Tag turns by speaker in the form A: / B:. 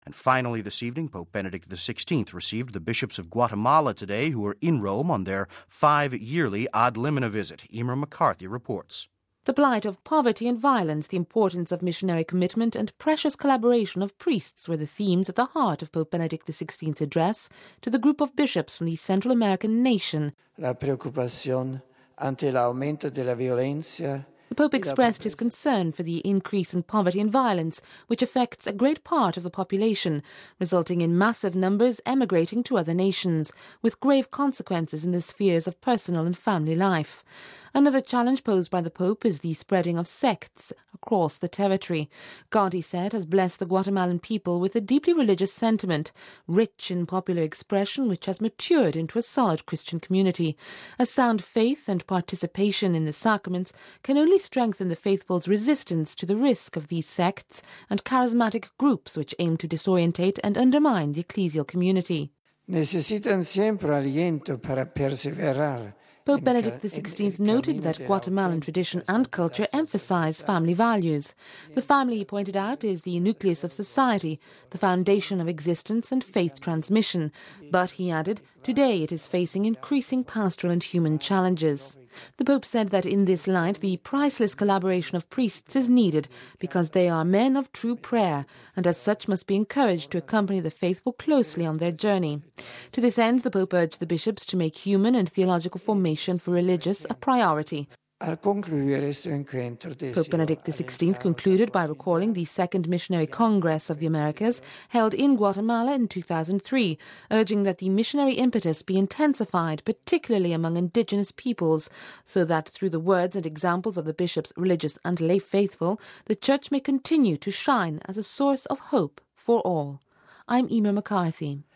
A: And finally this evening, Pope Benedict XVI received the bishops of Guatemala today who are in Rome on their 5-yearly ad limina visit. Emer McCarthy reports.
B: The blight of poverty and violence, the importance of missionary commitment, and precious collaboration of priests were the themes at the heart of Pope Benedict XVI's address to the group of bishops from the Central American nation.
C: La preoccupación ante el aumento de la violencia.
B: The Pope expressed his concern for the increase in poverty and violence, which affects a great part of the population, resulting in massive numbers emigrating to other nations, with grave consequences in the spheres of personal and family life. Another challenge posed by the Pope is the spreading of sects across the territory. God, he said, has blessed the Guatemalan people with a deeply religious sentiment, rich in popular expression, which has matured into a solid Christian community. A sound faith and participation in the sacraments can only strengthen the faithful's resistance to the risk of these sects and charismatic groups which aim to disorientate and undermine the ecclesial community.
C: Necesitan siempre aliento para perseverar.
B: Pope Benedict XVI noted that Guatemalan tradition and culture emphasize family values. The family, he pointed out, is the nucleus of society, the foundation of existence and faith transmission. But, he added, today it is facing increasing pastoral and human challenges. The Pope said that in this light the priceless collaboration of priests is needed because they are men of true prayer and as such must be encouraged to accompany the faithful closely on their journey. To this end, the Pope urged the bishops to make human and theological formation for religious a priority.
C: Pope
B: Benedict XVI concluded by recalling the Second Missionary Congress of the Americas held in Guatemala in 2003, urging that the missionary impetus be intensified, particularly among indigenous peoples, so that through the words and examples of the bishops, religious and lay faithful, the Church may continue to shine as a source of hope for all. I'm Emer McCarthy.